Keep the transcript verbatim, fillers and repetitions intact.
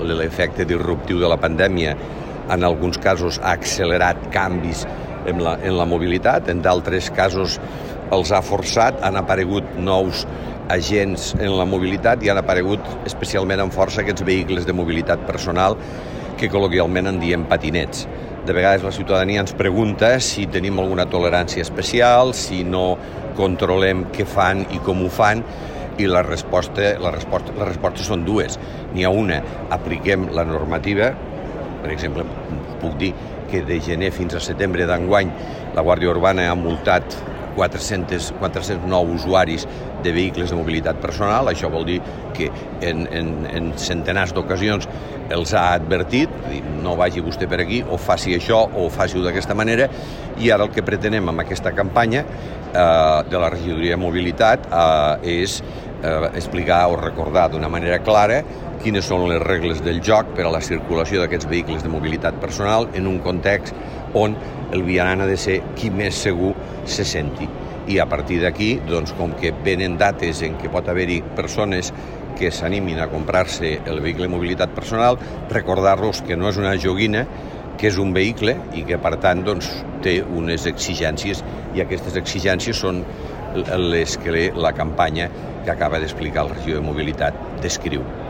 l'efecte disruptiu de la pandèmia en alguns casos ha accelerat canvis en la, en la mobilitat, en d'altres casos els ha forçat, han aparegut nous agents en la mobilitat i han aparegut especialment amb força aquests vehicles de mobilitat personal que col·loquialment en diem patinets. De vegades la ciutadania ens pregunta si tenim alguna tolerància especial, si no controlem què fan i com ho fan, i la resposta, la resposta, les respostes són dues. N'hi ha una, apliquem la normativa. Per exemple, puc dir que de gener fins a setembre d'enguany la Guàrdia Urbana ha multat quatre-cents, quatre-cents nou usuaris de vehicles de mobilitat personal. Això vol dir que en, en, en centenars d'ocasions els ha advertit, dir, no vagi vostè per aquí, o faci això, o faci-ho d'aquesta manera, i ara el que pretenem amb aquesta campanya eh, de la Regidoria de Mobilitat eh, és eh, explicar o recordar d'una manera clara quines són les regles del joc per a la circulació d'aquests vehicles de mobilitat personal en un context on el vianant ha de ser qui més segur se senti. I a partir d'aquí, doncs, com que venen dates en què pot haver-hi persones que s'animin a comprar-se el vehicle de mobilitat personal, recordar-los que no és una joguina, que és un vehicle i que, per tant, doncs, té unes exigències, i aquestes exigències són les que la campanya que acaba d'explicar el regidor de Mobilitat descriu.